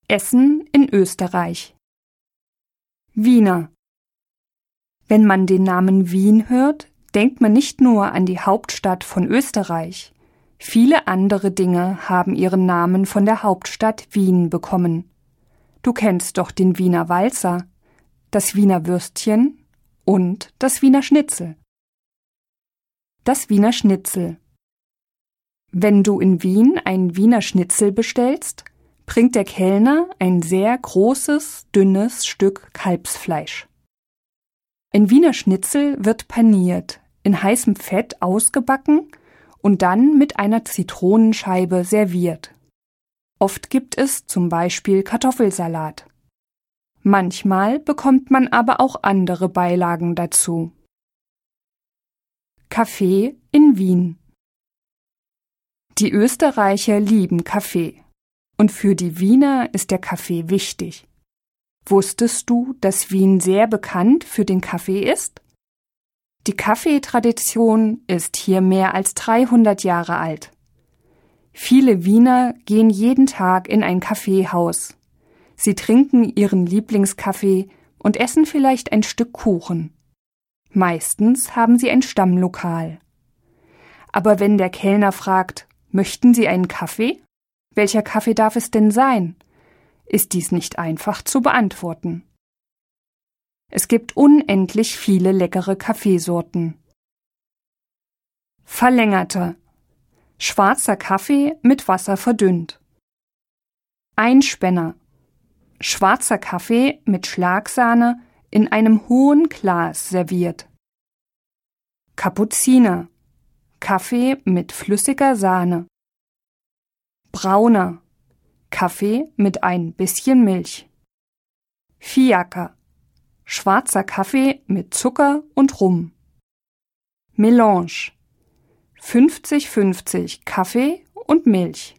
Essen in Österreich. Wiener. Wenn man den Namen Wien hört, denkt man nicht nur an die Hauptstadt von Österreich. Viele andere Dinge haben ihren Namen von der Hauptstadt Wien bekommen. Du kennst doch den Wiener Walzer, das Wiener Würstchen und das Wiener Schnitzel. Das Wiener Schnitzel. Wenn du in Wien ein Wiener Schnitzel bestellst, bringt der Kellner ein sehr großes, dünnes Stück Kalbsfleisch. Ein Wiener Schnitzel wird paniert, in heißem Fett ausgebacken und dann mit einer Zitronenscheibe serviert. Oft gibt es zum Beispiel Kartoffelsalat. Manchmal bekommt man aber auch andere Beilagen dazu. Kaffee in Wien. Die Österreicher lieben Kaffee. Und für die Wiener ist der Kaffee wichtig. Wusstest du, dass Wien sehr bekannt für den Kaffee ist? Die Kaffeetradition ist hier mehr als 300 Jahre alt. Viele Wiener gehen jeden Tag in ein Kaffeehaus. Sie trinken ihren Lieblingskaffee und essen vielleicht ein Stück Kuchen. Meistens haben sie ein Stammlokal. Aber wenn der Kellner fragt, möchten Sie einen Kaffee? Welcher Kaffee darf es denn sein? Ist dies nicht einfach zu beantworten. Es gibt unendlich viele leckere Kaffeesorten. Verlängerter. Schwarzer Kaffee mit Wasser verdünnt. Einspänner. Schwarzer Kaffee mit Schlagsahne in einem hohen Glas serviert. Kapuziner. Kaffee mit flüssiger Sahne. Brauner. Kaffee mit ein bisschen Milch. Fiaker. Schwarzer Kaffee mit Zucker und Rum. Melange. 50-50 Kaffee und Milch.